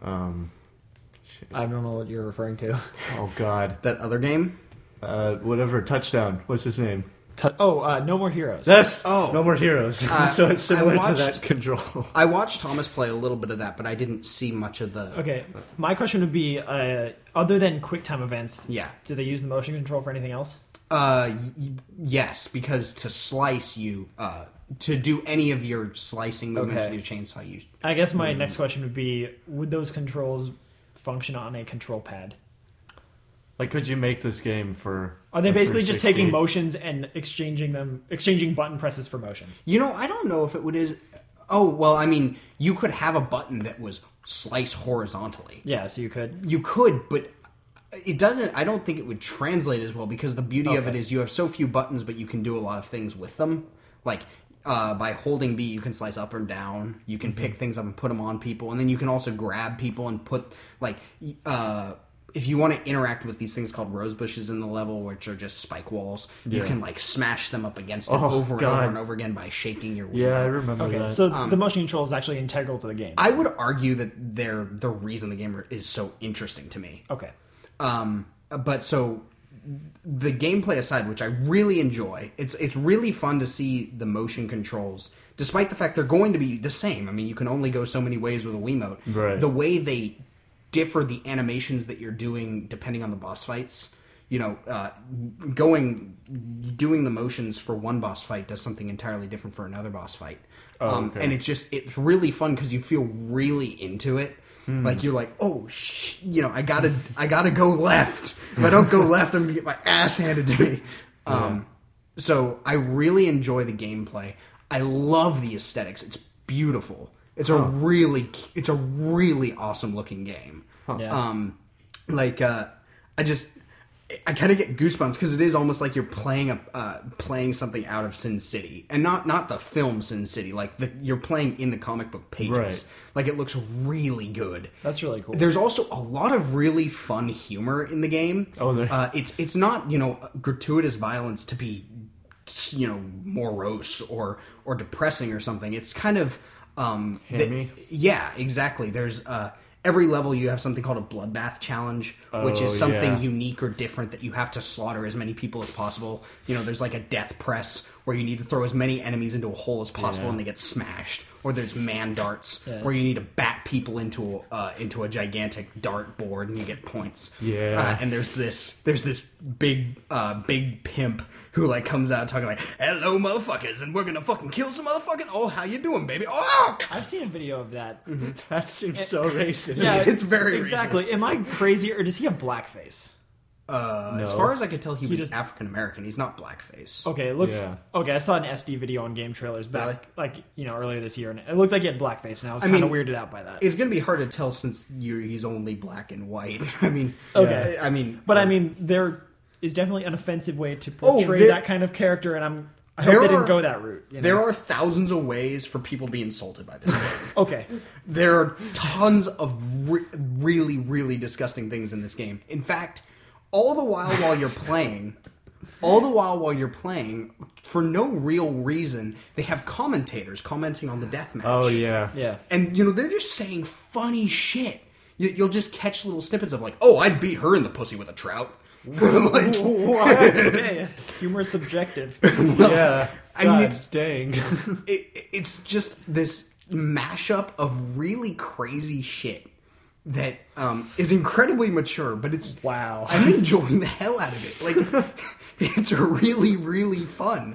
I don't know what you're referring to. Oh God, that other game? Whatever. Touchdown. What's his name? No More Heroes. No More Heroes. So it's similar to that control. I watched Thomas play a little bit of that, but I didn't see much of the... Okay, my question would be, other than QuickTime events, do they use the motion control for anything else? Yes, because to slice you, to do any of your slicing movements with your chainsaw, I guess my next question would be, would those controls function on a control pad? Like, could you make this game for... Are they basically just taking motions and exchanging button presses for motions? I don't know if it would... Oh, well, I mean, you could have a button that was slice horizontally. Yeah, so you could. You could, but it doesn't... I don't think it would translate as well, because the beauty of it is you have so few buttons, but you can do a lot of things with them. Like, by holding B, you can slice up and down. You can pick things up and put them on people, and then you can also grab people and put, like... if you want to interact with these things called rose bushes in the level, which are just spike walls, you can like smash them up against it over and over again by shaking your wheel. Yeah, I remember that. So the motion control is actually integral to the game. I would argue that they're the reason the game is so interesting to me. Okay. But so the gameplay aside, which I really enjoy, it's really fun to see the motion controls, despite the fact they're going to be the same. I mean, you can only go so many ways with a Wiimote. Right. The way they differ the animations that you're doing depending on the boss fights. Doing the motions for one boss fight does something entirely different for another boss fight. And it's really fun because you feel really into it. Like you're like, I gotta go left. If I don't go left, I'm gonna get my ass handed to me. So I really enjoy the gameplay. I love the aesthetics. It's beautiful. It's a really awesome looking game. Yeah. I kind of get goosebumps because it is almost like you're playing something out of Sin City, and not the film Sin City. Like you're playing in the comic book pages. Right. Like it looks really good. That's really cool. There's also a lot of really fun humor in the game. Oh, there. It's not gratuitous violence to be morose or depressing or something. It's kind of Hammy? yeah, exactly. There's every level you have something called a bloodbath challenge, which is something unique or different that you have to slaughter as many people as possible. There's like a death press where you need to throw as many enemies into a hole as possible and they get smashed. Or there's man darts where you need to bat people into a gigantic dart board and you get points. Yeah. And there's this big pimp who like comes out talking like, "Hello, motherfuckers, and we're gonna fucking kill some motherfuckers. Oh, how you doing, baby? Oh, I've seen a video of that. That seems so racist. Yeah, it's very exactly. racist. Am I crazy or does he have blackface? As far as I could tell, he was African American. He's not blackface. Okay, it looks Yeah. okay. I saw an SD video on Game Trailers back, Really? earlier this year, and it looked like he had blackface, and I was kind of weirded out by that. It's gonna be hard to tell since he's only black and white. I mean, Okay. I mean, But I mean, there is definitely an offensive way to Oh, portray there- that kind of character, and I hope there they didn't are- go that route. there are thousands of ways for people to be insulted by this game. Okay, There are tons of really, really disgusting things in this game. In fact, all the while you're playing, for no real reason, they have commentators commenting on the deathmatch. Oh, yeah. yeah. And, they're just saying funny shit. You'll just catch little snippets of like, "Oh, I'd beat her in the pussy with a trout." Like, Okay, humor is subjective. Yeah. I mean, God it's- dang. it's just this mashup of really crazy shit that is incredibly mature, but it's Wow. I'm enjoying the hell out of it. Like it's really, really fun.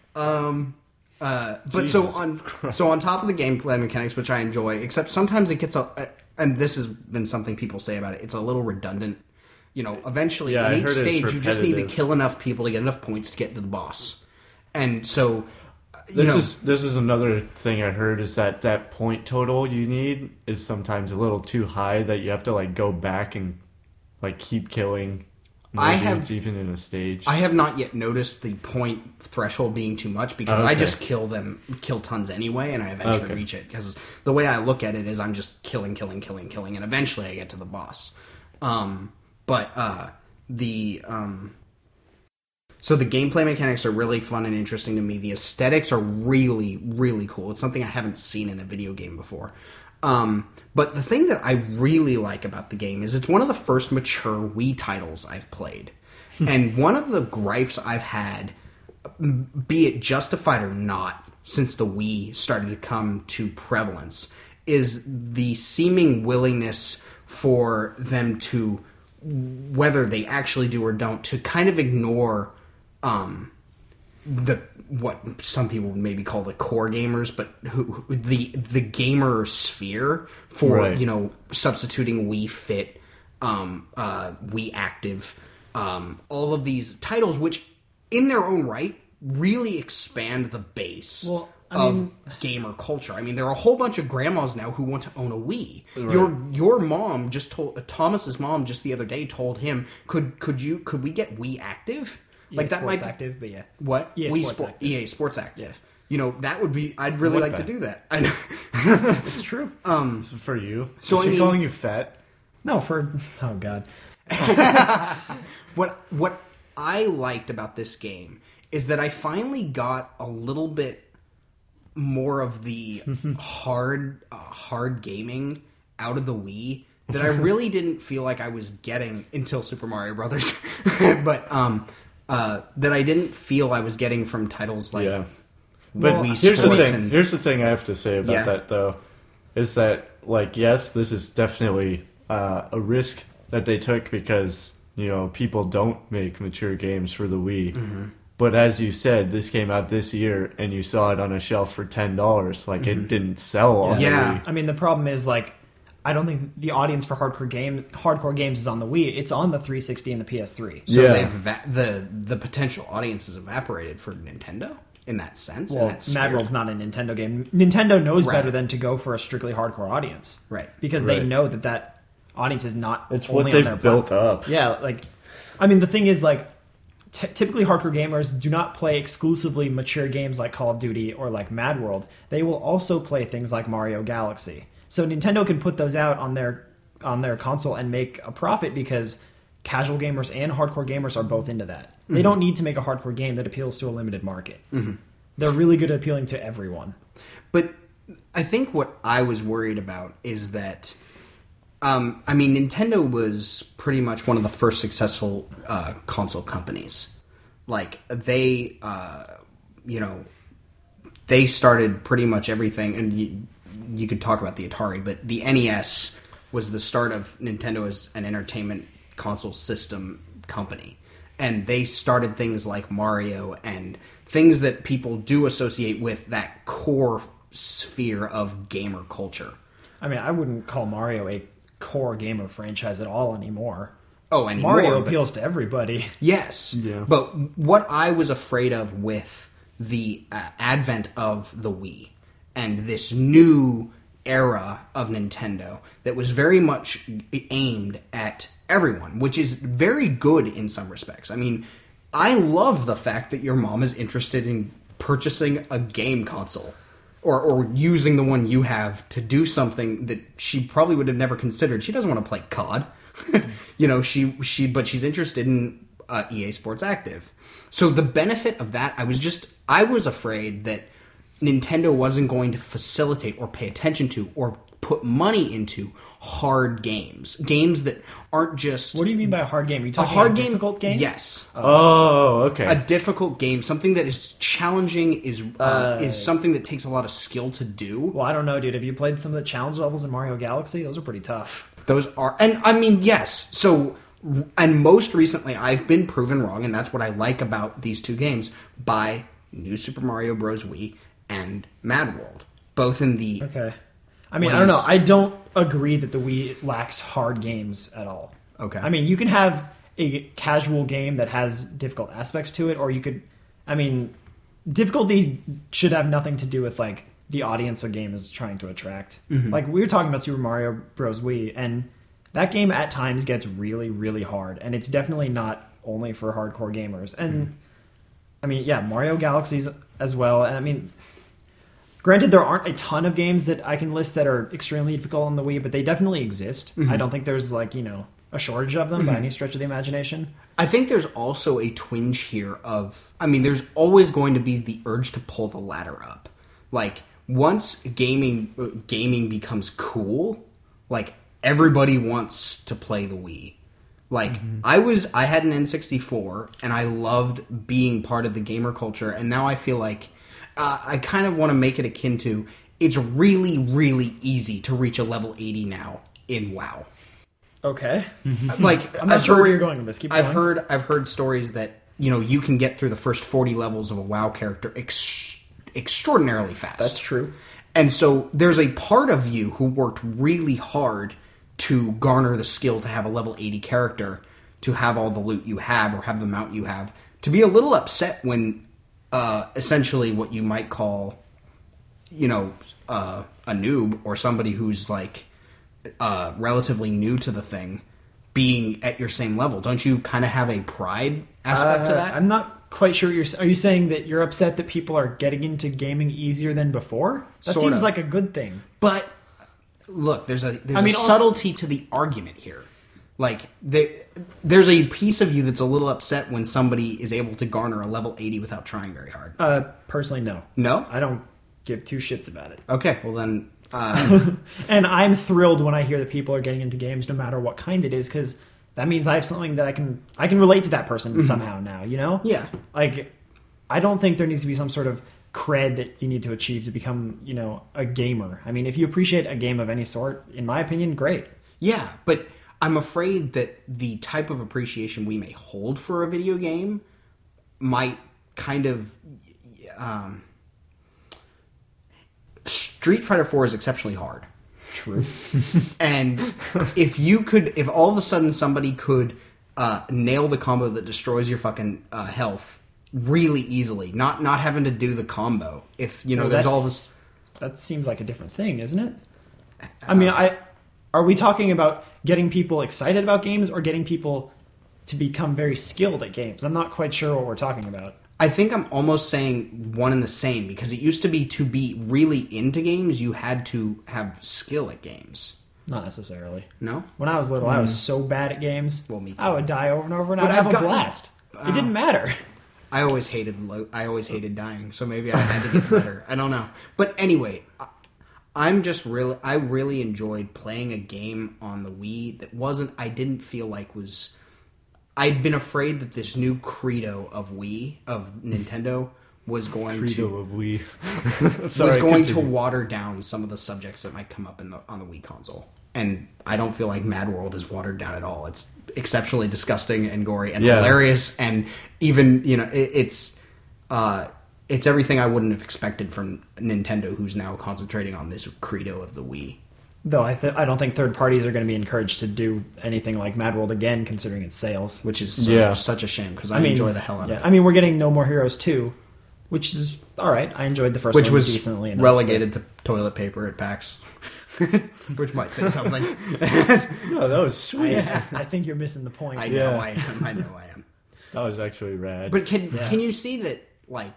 But so on top of the gameplay mechanics, which I enjoy, except sometimes it gets and this has been something people say about it, it's a little redundant. Eventually Yeah, I in each heard it's stage you just need to repetitive. kill enough people to get enough points to get to the boss. And so This is another thing I heard is that point total you need is sometimes a little too high that you have to like go back and like keep killing more dudes even in a stage. I have not yet noticed the point threshold being too much because I Okay. just kill tons anyway, and I eventually reach it. Because the way I look at it is I'm just killing, and eventually I get to the boss. So the gameplay mechanics are really fun and interesting to me. The aesthetics are really, really cool. It's something I haven't seen in a video game before. But the thing that I really like about the game is it's one of the first mature Wii titles I've played. And one of the gripes I've had, be it justified or not, since the Wii started to come to prevalence, is the seeming willingness for them to, whether they actually do or don't, to kind of ignore what some people would maybe call the core gamers, but the gamer sphere for Right. Substituting Wii Fit, Wii Active, all of these titles, which in their own right really expand the base of gamer culture. I mean, there are a whole bunch of grandmas now who want to own a Wii. Right. Your mom just told Thomas's mom just the other day told him, could we get Wii Active? Like that Sports might Active, but yeah. what EA Wii Sports Active. EA Sports Active. That would be. I'd really What like the- to do that. I know. It's true. For you. So, is I she mean- calling you fat? No, oh god. What I liked about this game is that I finally got a little bit more of the hard gaming out of the Wii that I really didn't feel like I was getting until Super Mario Brothers, but that I didn't feel I was getting from titles like Yeah. But Wii here's the Sports thing. and- Here's the thing I have to say about Yeah. that, though, is that like yes, this is definitely a risk that they took because people don't make mature games for the Wii. Mm-hmm. But as you said, this came out this year, and you saw it on a shelf for $10. Like it didn't sell on Yeah. the Wii. I mean, the problem is I don't think the audience for hardcore games is on the Wii. It's on the 360 and the PS3. So Yeah. the potential audience has evaporated for Nintendo in that sense. Well, in that Mad sphere. World's not a Nintendo game. Nintendo knows Right. better than to go for a strictly hardcore audience, Right. Because they Right. know that audience is not It's only what on their they've built platform. up. Yeah, I mean, the thing is, like, typically hardcore gamers do not play exclusively mature games like Call of Duty or like Mad World. They will also play things like Mario Galaxy. So Nintendo can put those out on their console and make a profit because casual gamers and hardcore gamers are both into that. They don't need to make a hardcore game that appeals to a limited market. They're really good at appealing to everyone. But I think what I was worried about is that, I mean, Nintendo was pretty much one of the first successful console companies. Like, they, they started pretty much everything, and you could talk about the Atari, but the NES was the start of Nintendo as an entertainment console system company. And they started things like Mario and things that people do associate with that core sphere of gamer culture. I mean, I wouldn't call Mario a core gamer franchise at all anymore. Oh, anymore. Mario appeals to everybody. Yes. Yeah. But what I was afraid of with the advent of the Wii and this new era of Nintendo that was very much aimed at everyone, which is very good in some respects. I mean, I love the fact that your mom is interested in purchasing a game console or using the one you have to do something that she probably would have never considered. She doesn't want to play COD. But she's interested in EA Sports Active. So the benefit of that, I was afraid that Nintendo wasn't going to facilitate or pay attention to or put money into hard games that aren't just... What do you mean by a hard game? Are you talking a hard difficult game? Yes. Oh, okay. A difficult game, something that is challenging, is something that takes a lot of skill to do. Well, I don't know, dude. Have you played some of the challenge levels in Mario Galaxy? Those are pretty tough. Those are... And, I mean, yes. So... And most recently, I've been proven wrong, and that's what I like about these two games, by New Super Mario Bros. Wii and Mad World. Both in the... Okay. I mean, I don't know. I don't agree that the Wii lacks hard games at all. Okay. I mean, you can have a casual game that has difficult aspects to it, or you could... I mean, difficulty should have nothing to do with, like, the audience a game is trying to attract. Mm-hmm. Like, we were talking about Super Mario Bros. Wii, and that game at times gets really, really hard, and it's definitely not only for hardcore gamers. And, I mean, yeah, Mario Galaxies as well, and I mean... Granted, there aren't a ton of games that I can list that are extremely difficult on the Wii, but they definitely exist. Mm-hmm. I don't think there's, like, a shortage of them by any stretch of the imagination. I think there's also a twinge here of... I mean, there's always going to be the urge to pull the ladder up. Like, once gaming becomes cool, like, everybody wants to play the Wii. Like, I had an N64, and I loved being part of the gamer culture, and now I feel like... I kind of want to make it akin to, it's really, really easy to reach a level 80 now in WoW. Okay. Like, I'm not sure where you're going with this. Keep going. I've heard stories that, you can get through the first 40 levels of a WoW character extraordinarily fast. That's true. And so there's a part of you who worked really hard to garner the skill to have a level 80 character, to have all the loot you have or have the mount you have, to be a little upset when... essentially what you might call, a noob or somebody who's like relatively new to the thing being at your same level. Don't you kind of have a pride aspect to that? I'm not quite sure. Are you saying that you're upset that people are getting into gaming easier than before? That seems like a good thing. But look, there's a subtlety to the argument here. Like, there's a piece of you that's a little upset when somebody is able to garner a level 80 without trying very hard. Personally, no. No? I don't give two shits about it. Okay, well then... And I'm thrilled when I hear that people are getting into games no matter what kind it is, because that means I have something that I can relate to that person somehow now, Yeah. Like, I don't think there needs to be some sort of cred that you need to achieve to become, a gamer. I mean, if you appreciate a game of any sort, in my opinion, great. Yeah, but... I'm afraid that the type of appreciation we may hold for a video game might kind of... Street Fighter 4 is exceptionally hard. True. And if all of a sudden somebody could nail the combo that destroys your fucking health really easily, not having to do the combo, there's all this... That seems like a different thing, isn't it? I mean, are we talking about... getting people excited about games or getting people to become very skilled at games. I'm not quite sure what we're talking about. I think I'm almost saying one and the same, because it used to be really into games, you had to have skill at games. Not necessarily. No? When I was little, I was so bad at games. Well, me too. I would die over and over, and But I'd have I've a gotten- blast. It didn't matter. I always hated dying, so maybe I had to get better. I don't know. But anyway, I really enjoyed playing a game on the Wii that I didn't feel like was... I'd been afraid that this new credo of Nintendo was going Credo of Wii. was going to water down some of the subjects that might come up on the Wii console. And I don't feel like Mad World is watered down at all. It's exceptionally disgusting and gory and hilarious, and even it's everything I wouldn't have expected from Nintendo, who's now concentrating on this credo of the Wii. Though I don't think third parties are going to be encouraged to do anything like Mad World again, considering its sales. Which is such a shame, because I enjoy the hell out of it. I mean, we're getting No More Heroes 2, which is alright. I enjoyed the first Which one was decently enough. relegated to toilet paper at PAX. Which might say something. No, that was sweet. I think you're missing the point. I know I am. That was actually rad. But can you see that, like...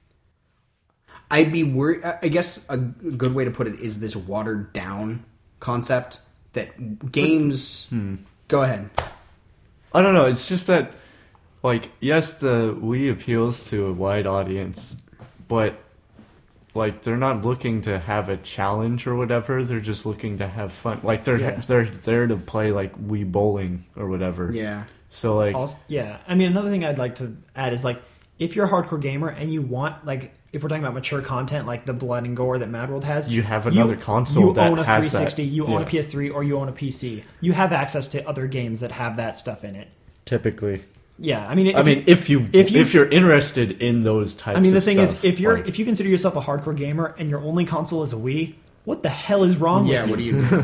I'd be worried... I guess a good way to put it is this watered down concept that games... Go ahead. I don't know, it's just that, like, yes, the Wii appeals to a wide audience, but, like, they're not looking to have a challenge or whatever, they're just looking to have fun. Like, they're there to play, like, Wii bowling or whatever. Yeah. So, like... I mean, another thing I'd like to add is, like, if you're a hardcore gamer and you want, like... If we're talking about mature content like the blood and gore that Mad World has, you have another console that own a has 360, that. you own a PS3, or you own a PC. You have access to other games that have that stuff in it. Typically. Yeah, I mean, if you're interested in those types. I mean, the of thing stuff, is, if you consider yourself a hardcore gamer and your only console is a Wii, what the hell is wrong with you? Yeah, what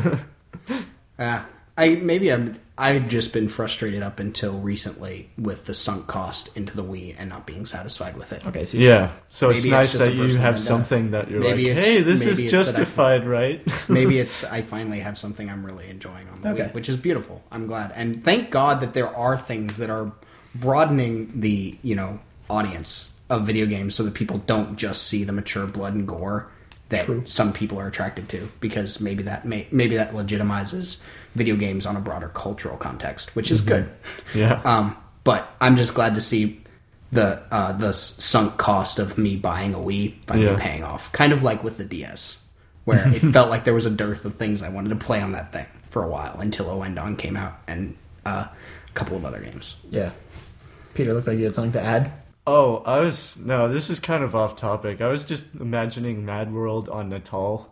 do you do? I've just been frustrated up until recently with the sunk cost into the Wii and not being satisfied with it. Okay, so so it's Maybe nice just a that you personal have vendetta. something that you're Maybe like, it's- hey, this maybe is it's that justified, right? Maybe I finally have something I'm really enjoying on the Wii, which is beautiful. I'm glad. And thank God that there are things that are broadening the, audience of video games so that people don't just see the mature blood and gore that some people are attracted to, because maybe that legitimizes video games on a broader cultural context, which is good. Yeah. But I'm just glad to see the sunk cost of me buying a Wii finally paying off. Kind of like with the DS, where it felt like there was a dearth of things I wanted to play on that thing for a while until Oendon came out and a couple of other games. yeah. Peter, looked like you had something to add. Oh, this is kind of off topic. I was just imagining Mad World on Natal.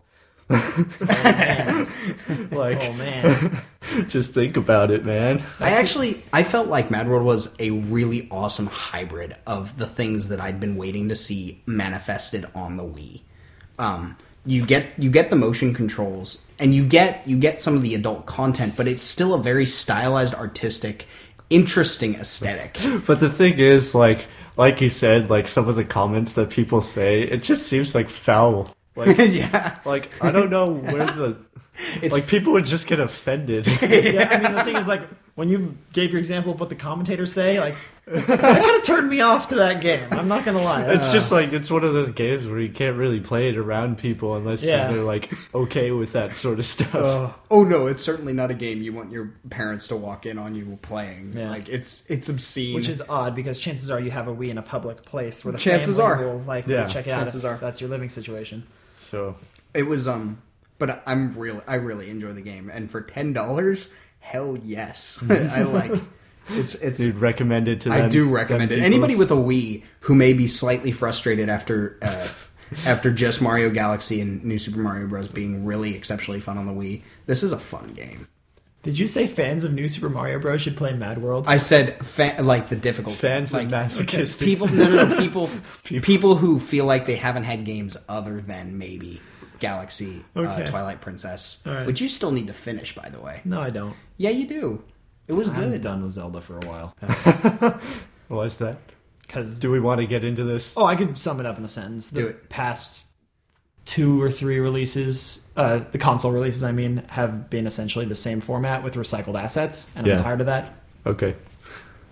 Like, Oh man, just think about it, man. I felt like Mad World was a really awesome hybrid of the things that I'd been waiting to see manifested on the Wii. You get the motion controls, and you get some of the adult content, but it's still a very stylized, artistic, interesting aesthetic. But the thing is, like you said, like some of the comments that people say, it just seems like foul. Like, Yeah. like I don't know where like people would just get offended. yeah. I mean, the thing is, like, when you gave your example of what the commentators say, like, that kind of turned me off to that game. I'm not gonna lie. It's just like, it's one of those games where you can't really play it around people unless you're like okay with that sort of stuff. Oh no, it's certainly not a game you want your parents to walk in on you playing. Yeah. Like it's obscene. Which is odd, because chances are you have a Wii in a public place where the Chances family are. will check it out Chances are. if that's your living situation. So It was but I really enjoy the game, and for $10, hell yes. I like it's you'd recommend it to them? I do recommend it. Anybody with a Wii who may be slightly frustrated after just Mario Galaxy and New Super Mario Bros. Being really exceptionally fun on the Wii, this is a fun game. Did you say fans of New Super Mario Bros. Should play Mad World? I said like the difficult Fans like, of masochistic people. People who feel like they haven't had games other than maybe Galaxy, Okay. Twilight Princess, All right. which you still need to finish, by the way. No, I don't. Yeah, you do. It was I'm good. done with Zelda for a while. What's that? Because Do we want to get into this? I could sum it up in a sentence. Do The it. past 2 or 3 releases, the console releases, I mean, have been essentially the same format with recycled assets, and Yeah. I'm tired of that. Okay.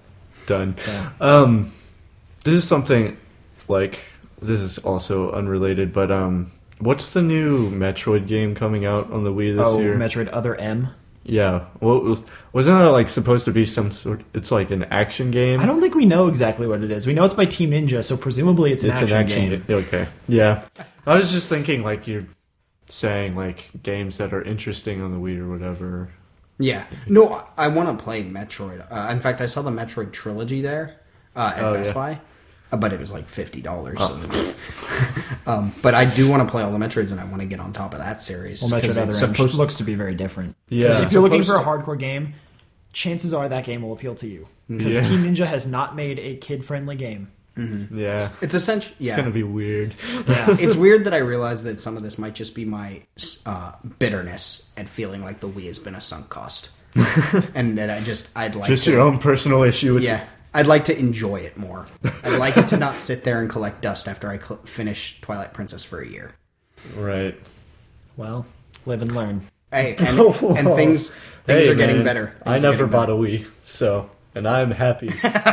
done. Yeah. This is something like this is also unrelated, but what's the new Metroid game coming out on the Wii this year? Metroid Other M. Yeah, well, wasn't that like supposed to be some sort? It's like an action game. I don't think we know exactly what it is. We know it's by Team Ninja, so presumably it's an action game. Okay, yeah. I was just thinking like you're saying like games that are interesting on the Wii or whatever. Yeah. No, I want to play Metroid. In fact, I saw the Metroid trilogy there at Best Buy. But it was like $50. But I do want to play all the Metroids, and I want to get on top of that series. Well, Metroid Other M looks to be very different. Yeah. If you're looking for a hardcore game, chances are that game will appeal to you. Because Team Ninja has not made a kid-friendly game. Mm-hmm. Yeah. It's essentially... Yeah. It's going to be weird. Yeah. It's weird that I realize that some of this might just be my bitterness at feeling like the Wii has been a sunk cost. And that I'd like just to... your own personal issue with Yeah. I'd like to enjoy it more. I'd like it to not sit there and collect dust after I finish Twilight Princess for a year. Right. Well, live and learn. Hey, and things are getting better. I never bought a Wii, and I'm happy.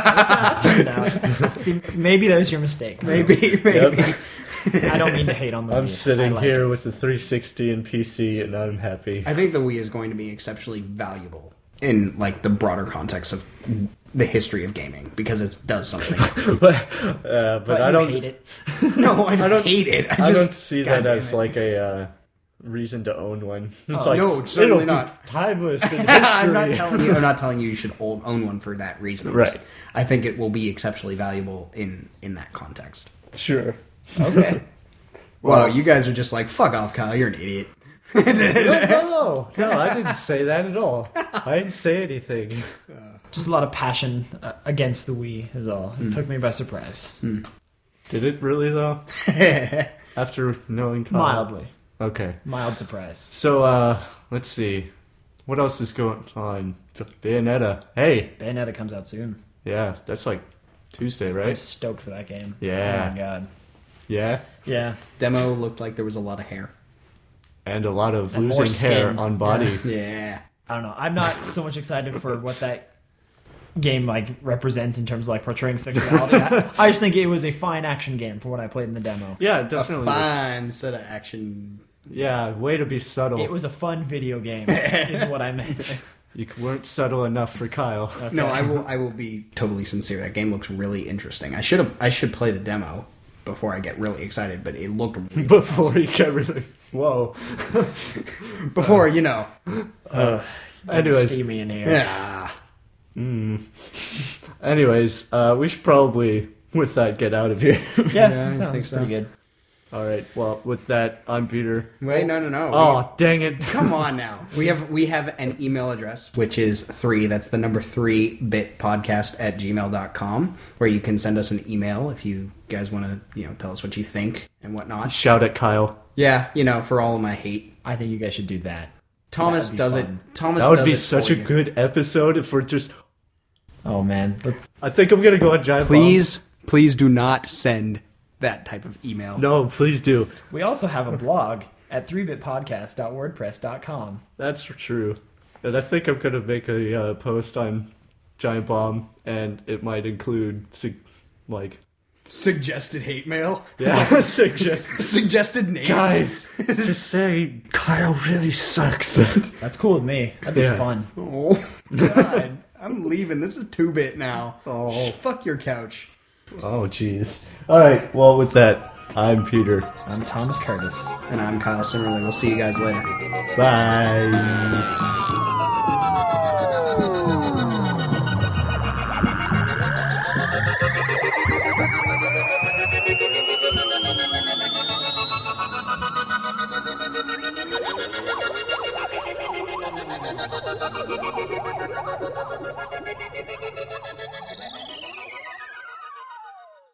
See, maybe that was your mistake. Maybe. Yep. I don't mean to hate on the Wii. I'm sitting here with the 360 and PC, and I'm happy. I think the Wii is going to be exceptionally valuable in like the broader context of the history of gaming because it does something. but I don't hate it. No, I don't hate it. I don't see that as like a reason to own one. It's like, no, certainly not. Timeless in history. I'm not telling you should own one for that reason. Right. I think it will be exceptionally valuable in that context. Sure. Okay. Well, you guys are just like, fuck off, Kyle. You're an idiot. No, I didn't say that at all. I didn't say anything. Just a lot of passion against the Wii is all. It took me by surprise. Did it really, though? After knowing Kyle? Mildly. Okay. Mild surprise. So, let's see. What else is going on? Bayonetta. Hey! Bayonetta comes out soon. Yeah, that's like Tuesday, I'm right? stoked for that game. Yeah. Oh my god. Yeah? Yeah. Demo looked like there was a lot of hair. And a lot of And more losing hair skin. on body. Yeah. I don't know. I'm not so much excited for what that game like represents in terms of like portraying sexuality. I just think it was a fine action game for what I played in the demo. Yeah, A definitely. fine set of action. Yeah, way to be subtle. It was a fun video game, is what I meant. You weren't subtle enough for Kyle. Okay. No, I will be totally sincere. That game looks really interesting. I should play the demo before I get really excited, but it looked really Before awesome. you get really... Whoa. Before, you know. Anyways. Steamy in here. Yeah. Anyways, we should probably, with that, get out of here. Yeah, I sounds think so. pretty good. All right, well, with that, I'm Peter. Wait, no. Oh, dang it. Come on now. We have an email address, which is 3bitpodcast@gmail.com, where you can send us an email if you guys want to, tell us what you think and whatnot. Shout at Kyle. Yeah, for all of my hate. I think you guys should do that. Thomas That'd be does it. fun. Thomas That would does be it such for a you. good episode if we're just... Oh man, I think I'm going to go on Giant Please do not send that type of email. Bomb. No, please do. we also have a blog at 3bitpodcast.wordpress.com. That's true. And I think I'm going to make a post on Giant Bomb, and it might include, Suggested hate mail. suggested Names. Guys, just say Kyle really sucks. That's cool with me. That'd be Yeah. fun. Oh God, I'm leaving. This is 2-bit now. Oh. Fuck your couch. Oh, jeez. All right, well, with that, I'm Peter. I'm Thomas Curtis. And I'm Kyle Simmerly. We'll see you guys later. Bye. Thank you.